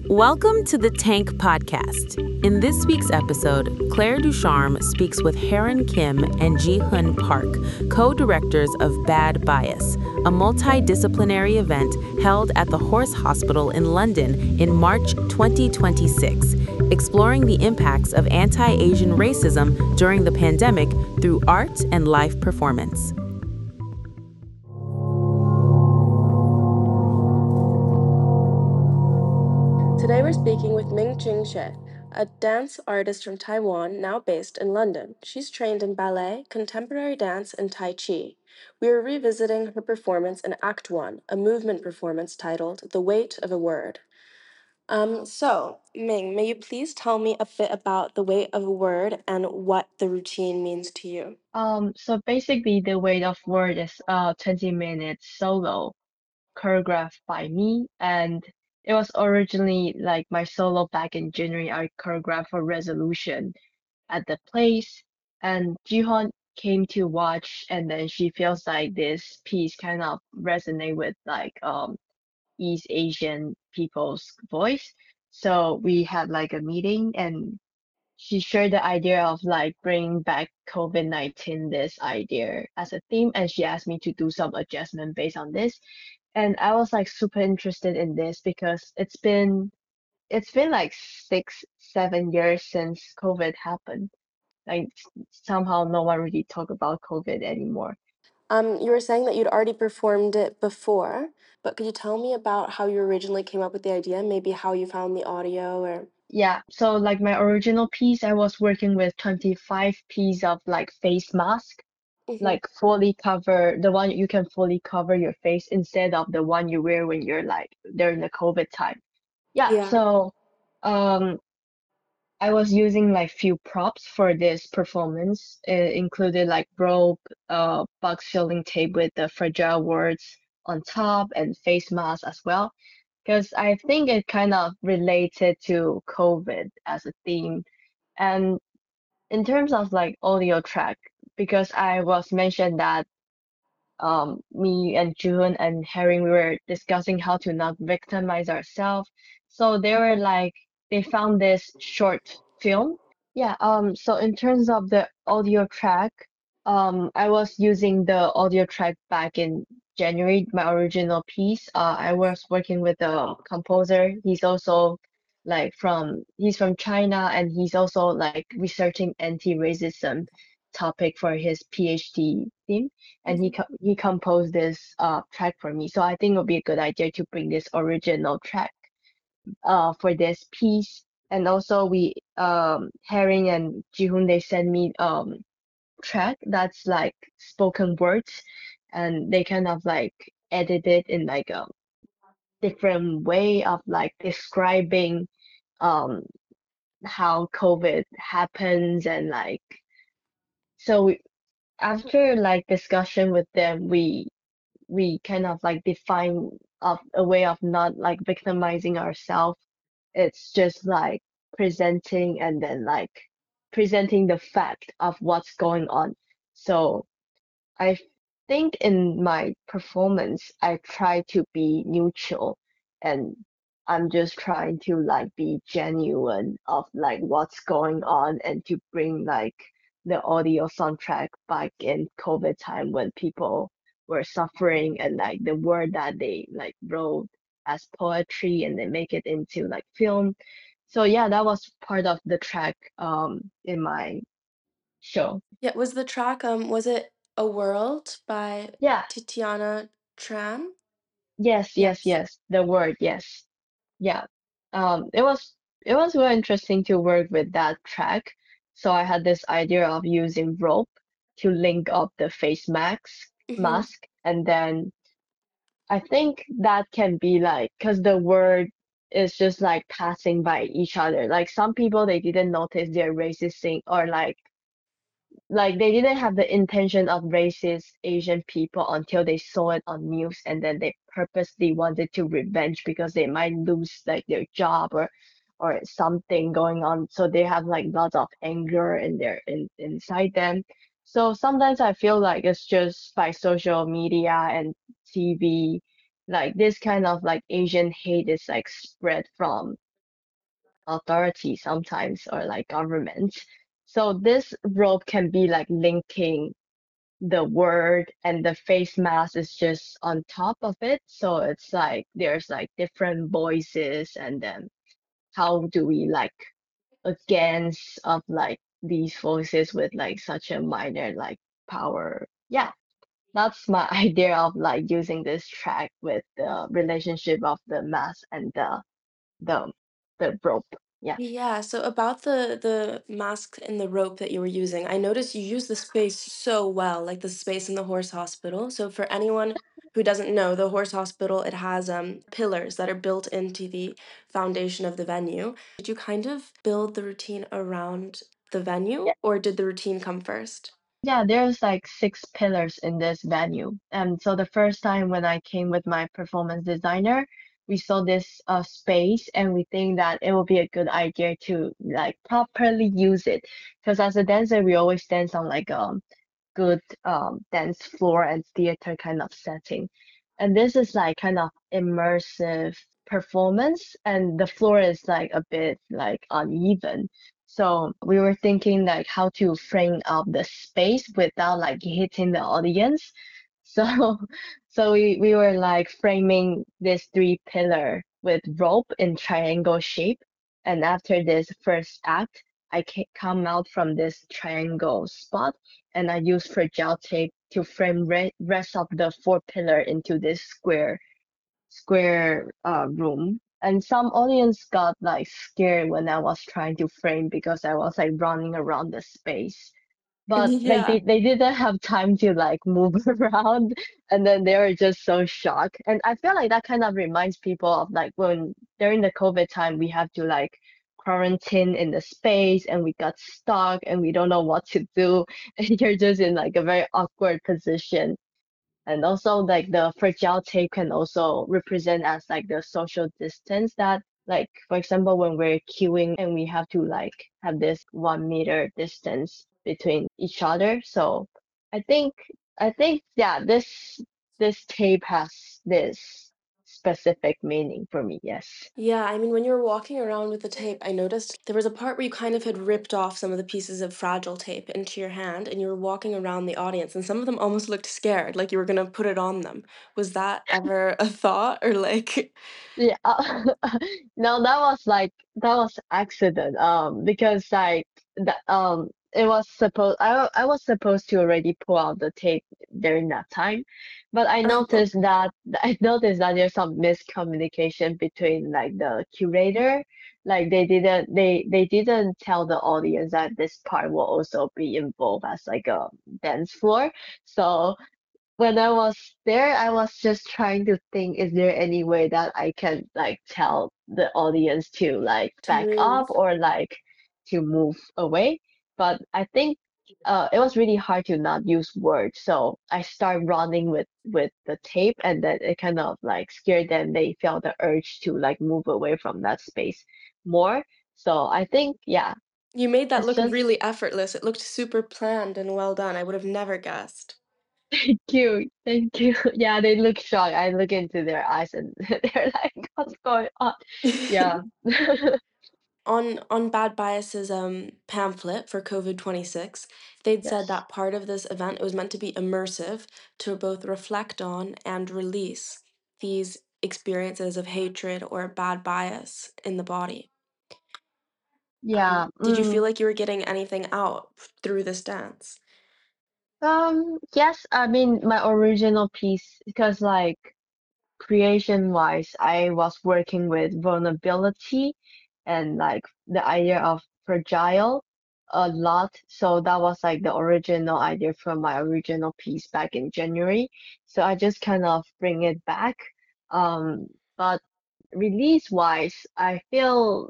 Welcome to the Tank Podcast. In this week's episode, Claire Ducharme speaks with Heron Kim and Ji-Hoon Park, co-directors of Bad Bias, a multidisciplinary event held at the Horse Hospital in London in March 2026, exploring the impacts of anti-Asian racism during the pandemic through art and live performance. Today we're speaking with Ming Ching She, a dance artist from Taiwan now based in London. She's trained in ballet, contemporary dance, and Tai Chi. We are revisiting her performance in Act One, a movement performance titled The Weight of a Word. So, Ming, may you please tell me a bit about The Weight of a Word and what the routine means to you? So basically the weight of word is 20 minutes solo choreographed by me, and it was originally like my solo back in January. I choreographed for Resolution at the place, and Jihoon came to watch, and then she feels like this piece kind of resonate with like East Asian people's voice. So we had like a meeting, and she shared the idea of like bringing back COVID-19 this idea as a theme, and she asked me to do some adjustment based on this. And I was like super interested in this because it's been like 6, 7 years since COVID happened. Like somehow no one really talk about COVID anymore. You were saying that you'd already performed it before, but could you tell me about how you originally came up with the idea? Maybe how you found the audio or. Yeah, so like my original piece, I was working with 25 piece of like face mask, Mhm. like fully cover the one you can fully cover your face instead of the one you wear when you're like during the COVID time. Yeah, Yeah. so um I was using like few props for this performance. It included like rope, box shielding tape with the fragile words on top and face mask as well. Because I think it kind of related to COVID as a theme. And in terms of like audio track, because I was mentioned that me and June and Herring, we were discussing how to not victimize ourselves. So they were like, they found this short film. Yeah, so in terms of the audio track, I was using the audio track back in January, my original piece. I was working with a composer. He's also he's from China, and he's also like researching anti-racism topic for his PhD theme, and Mhm. he composed this track for me. So I think it would be a good idea to bring this original track for this piece. And also we Herring and Jihoon, they send me track that's like spoken words, and they kind of like edit it in like a different way of like describing um how COVID happens. And like so we, after like discussion with them, we kind of like define of a way of not like victimizing ourselves. It's just like presenting, and then like presenting the fact of what's going on. So I think in my performance, I try to be neutral, and I'm just trying to like be genuine of like what's going on, and to bring like the audio soundtrack back in COVID time when people were suffering, and like the word that they like wrote as poetry and they make it into like film. So yeah, that was part of the track in my show. Yeah, was the track, was it A World by Yeah. Titiana Tran? Yes, yes, Yes. yes. The word, yes. Yeah. It was really interesting to work with that track. So I had this idea of using rope to link up the face Mhm. mask, and then I think that can be like, because the word is just like passing by each other. Like some people they didn't notice their racist thing, or like they didn't have the intention of racist Asian people until they saw it on news, and then they purposely wanted to revenge because they might lose like their job, or something going on. So they have like lots of anger in inside them. So sometimes I feel like it's just by social media and TV, like this kind of like Asian hate is like spread from authority sometimes or like government. So this rope can be like linking the word and the face mask is just on top of it. So it's like there's like different voices and then how do we like against of like these voices with like such a minor like power. Yeah, that's my idea of like using this track with the relationship of the mask and the the rope. Yeah. Yeah, so about the mask and the rope that you were using, I noticed you use the space so well, like the space in the horse hospital. So for anyone who doesn't know, the horse hospital, it has pillars that are built into the foundation of the venue. Did you kind of build the routine around the venue, or did the routine come first? Yeah, there's like six pillars in this venue. And so the first time when I came with my performance designer, we saw this space and we think that it would be a good idea to like properly use it. Because as a dancer, we always dance on like good dance floor and theater kind of setting. And this is like kind of immersive performance and the floor is like a bit like uneven. So we were thinking like how to frame up the space without like hitting the audience. So so we were like framing this three pillar with rope in triangle shape. And after this first act, come out from this triangle spot and I use fragile tape to frame rest of the four pillar into this square room. And some audience got like scared when I was trying to frame because I was like running around the space. But like Yeah. they didn't have time to like move around and then they were just so shocked. And I feel like that kind of reminds people of like when during the COVID time we have to like quarantine in the space and we got stuck and we don't know what to do and you're just in like a very awkward position. And also like the fragile tape can also represent as like the social distance that like for example when we're queuing and we have to like have this 1 meter distance between each other. So I think I think yeah this tape has this specific meaning for me. Yes. Yeah, I mean, when you were walking around with the tape, I noticed there was a part where you kind of had ripped off some of the pieces of fragile tape into your hand and you were walking around the audience, and some of them almost looked scared, like you were gonna put it on them. Was that ever a thought or like, Yeah, no, that was accident. Because like that it was supposed I was supposed to already pull out the tape during that time, but I noticed that there's some miscommunication between like the curator, like they didn't tell the audience that this part will also be involved as like a dance floor, so when I was there, I was just trying to think, is there any way that I can like tell the audience to like to back up move? or like to move away? But I think it was really hard to not use words. So I started running with the tape and then it kind of like scared them. They felt the urge to like move away from that space more. So I think yeah, You made that it's look just really effortless. It looked super planned and well done. I would have never guessed. cute. Thank you. Yeah, they look shocked. I look into their eyes and they're like, what's going on? Yeah. On Bad Bias's pamphlet for COVID-26, they'd said Yes. that part of this event it was meant to be immersive to both reflect on and release these experiences of hatred or bad bias in the body. Yeah. Did you feel like you were getting anything out through this dance? Yes, I mean my original piece because like creation wise, I was working with vulnerability and like the idea of fragile a lot. So that was like the original idea from my original piece back in January. So I just kind of bring it back. But release wise, I feel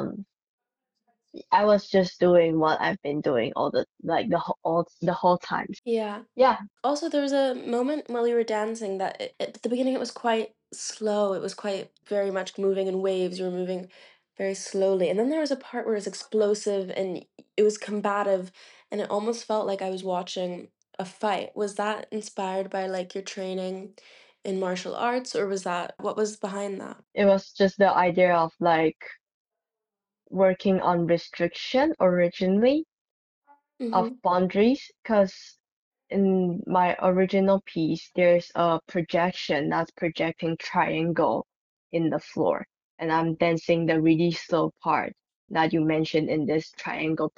I was just doing what I've been doing all the whole time. Yeah. Yeah, Also, there was a moment while you were dancing that at the beginning it was quite slow. It was quite very much moving in waves. You were moving very slowly. And then there was a part where it was explosive and it was combative, and it almost felt like I was watching a fight. Was that inspired by like your training in martial arts, or was that what was behind that? it was just the idea of like working on restriction originally of Mm-hmm. boundaries, because in my original piece, there's a projection that's projecting triangle in the floor, and I'm dancing the really slow part that you mentioned in this triangle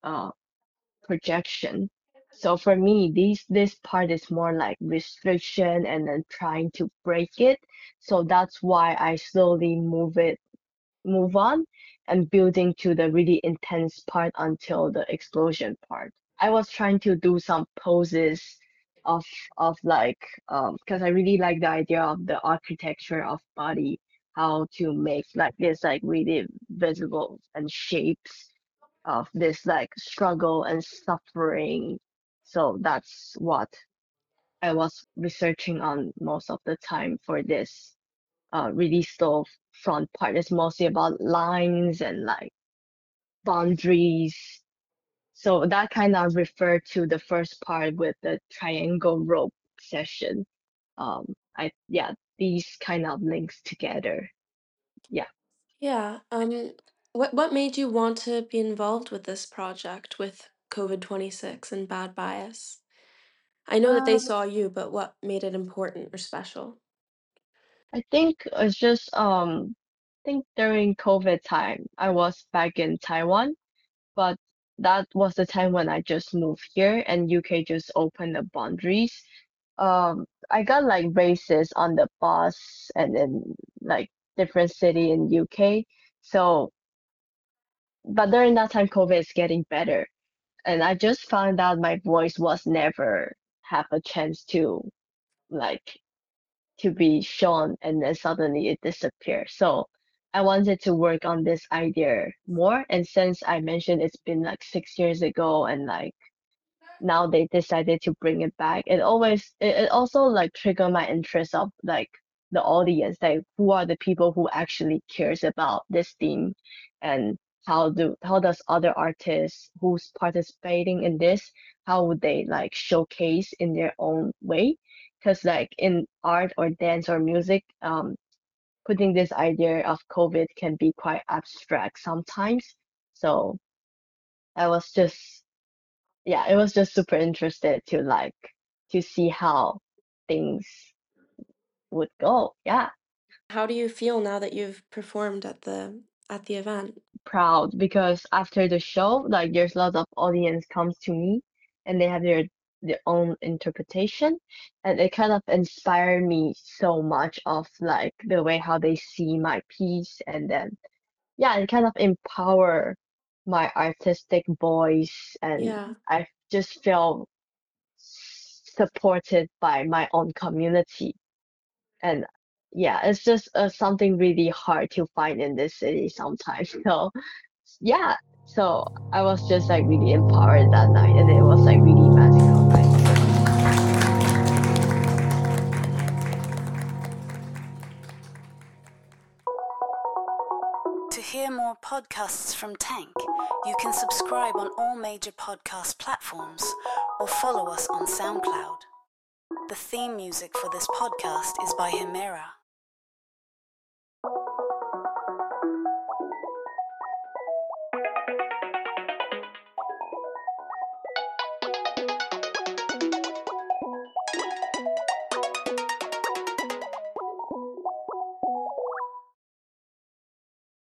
projection. So for me, this part is more like restriction and then trying to break it. So that's why I slowly move on and building to the really intense part until the explosion part. I was trying to do some poses of like because I really like the idea of the architecture of body, how to make like this like really visible and shapes of this like struggle and suffering. So that's what I was researching on most of the time for this really slow front part. It's mostly about lines and like boundaries. So that kind of referred to the first part with the triangle rope session. Yeah, these kind of links together. Yeah. Yeah. What made you want to be involved with this project with COVID-26 and Bad Bias? I know that they Um, saw you, but what made it important or special? I think it's just I think during COVID time I was back in Taiwan, but that was the time when I just moved here and UK just opened the boundaries. I got like races on the bus and then like different city in UK. So, but during that time, COVID is getting better, and I just found out my voice was never have a chance to like to be shown, and then suddenly it disappeared. So I wanted to work on this idea more, and since I mentioned it's been like 6 years ago, and like now they decided to bring it back. It also like trigger my interest of like the audience, like who are the people who actually cares about this theme, and how does other artists who's participating in this, how would they like showcase in their own way? Because like in art or dance or music, putting this idea of COVID can be quite abstract sometimes. So I was just yeah, it was just super interested to like to see how things would go. Yeah, How do you feel now that you've performed at the event? proud because after the show, like there's lots of audience comes to me and they have their own interpretation, and it kind of inspired me so much of like the way how they see my piece, and then yeah, it kind of empower my artistic voice, and Yeah. I just feel supported by my own community. And yeah, it's just something really hard to find in this city sometimes. So yeah, so I was just like really empowered that night, and it was like really magical night for me. To hear more podcasts from Tank, you can subscribe on all major podcast platforms or follow us on SoundCloud. The theme music for this podcast is by Himera.